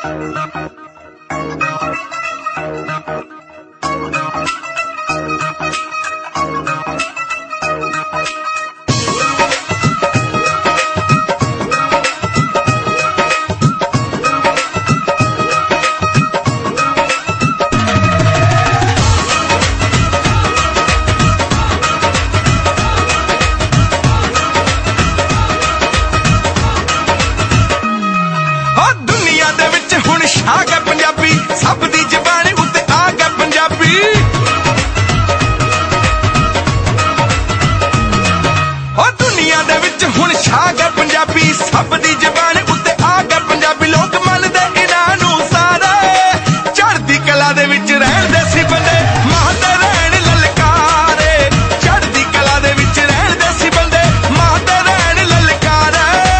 आ गए पंजाबी सब दी जबान उत्ते आ गए पंजाबी ओ दुनिया दे विच हुण छा गए पंजाबी सब दी जबान उत्ते आ गए पंजाबी लोग मनदे इन्हां नूं सारे चढ़दी कला दे विच रहण दे सी बंदे माहते रहण ललकारे चढ़दी कला दे विच रहण दे सी बंदे माहते रहण ललकारे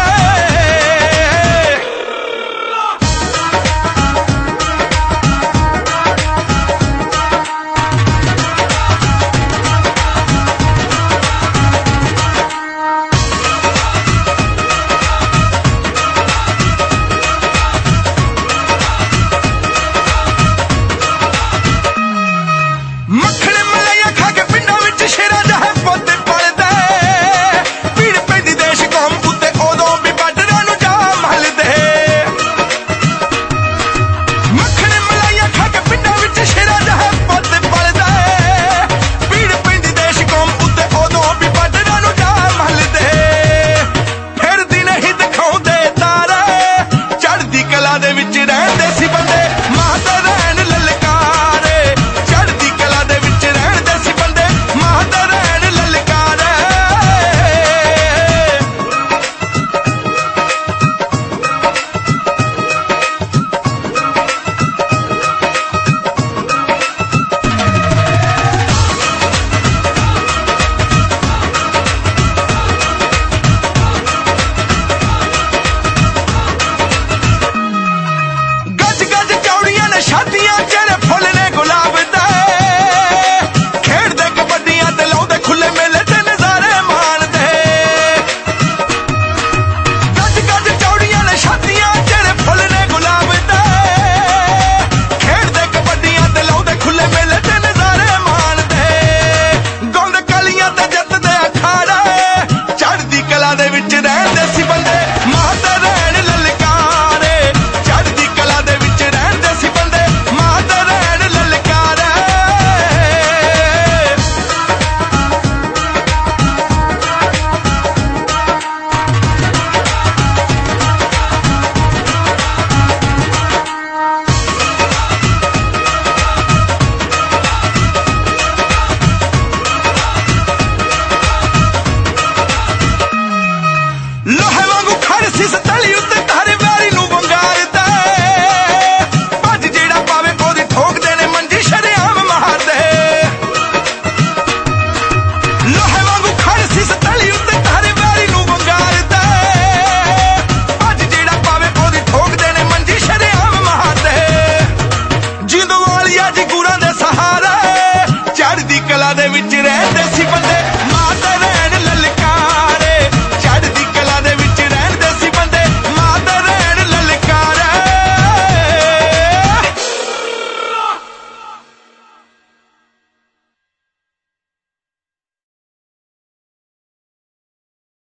शादियां चेहरे फुल ने गुलाब दे खेड़दे कबड्डियां ते लाउंदे खुले मेले ते नजारे माणदे गज गज चौड़ियां ने शादियां चेहरे फुल ने गुलाब दे खेड़दे कबड्डियां ते लाउंदे खुले मेले ते नजारे माणदे गौंदे कलियां ते जितदे अखाड़े चढ़दी कला दे विच रहंदे सी बंदे माहते रहण ललकारे चढ़दी कला दे विच रहंदे सी बंदे लोहे वांगू खड़ सी तली उत्ते